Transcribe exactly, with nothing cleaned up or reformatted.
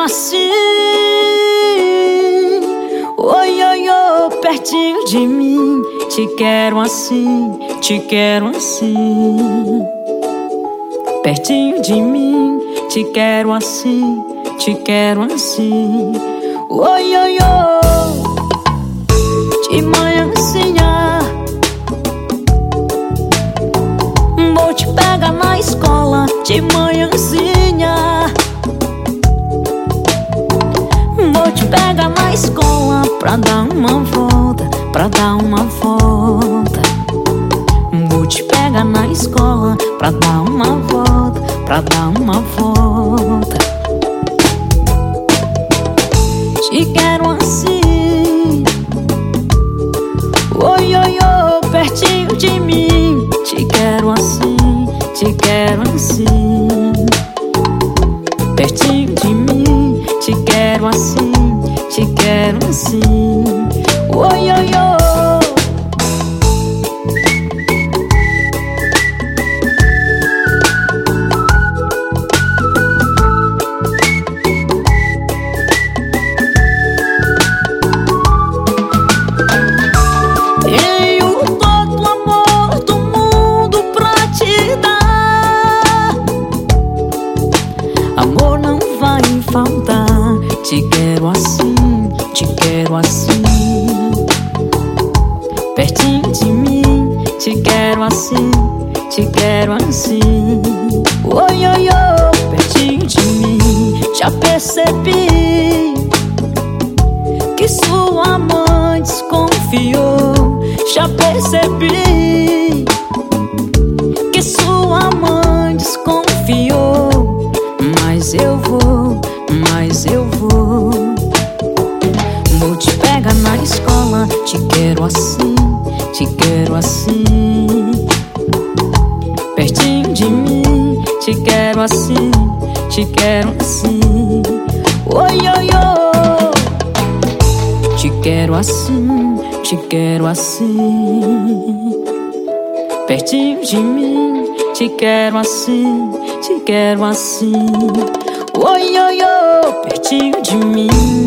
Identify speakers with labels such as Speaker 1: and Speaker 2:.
Speaker 1: assim. Oi, oi, oi, pertinho de mim. Te quero assim, te quero assim. Pertinho de mim, te quero assim, te quero assim. Oi, oi, oi, de manhãzinha vou te pegar na escola de manhãzinha. Vou te pegar na escola pra dar uma volta, pra dar uma volta. Vou te pegar na escola pra dar uma volta, pra dar uma volta. Te quero assim. Oi, oi, oi, pertinho de mim. Te quero assim, te quero assim. Pertinho de mim, te quero assim, te quero assim. Oi, oi, oi. Tenho todo o amor do mundo pra te dar. Amor não vai faltar. Te quero assim, te quero assim. Pertinho de mim, te quero assim, te quero assim. Oi, oi, oi, pertinho de mim. Já percebi que sua mãe desconfiou. Já percebi que sua mãe desconfiou. Mas eu vou, mas eu vou. Vou te pegar na escola. Te quero assim, te quero assim. Pertinho de mim, te quero assim, te quero assim. Oi, oi, oi, te quero assim, te quero assim. Pertinho de mim, te quero assim, te quero assim. Oi, oi, oi, pertinho de mim.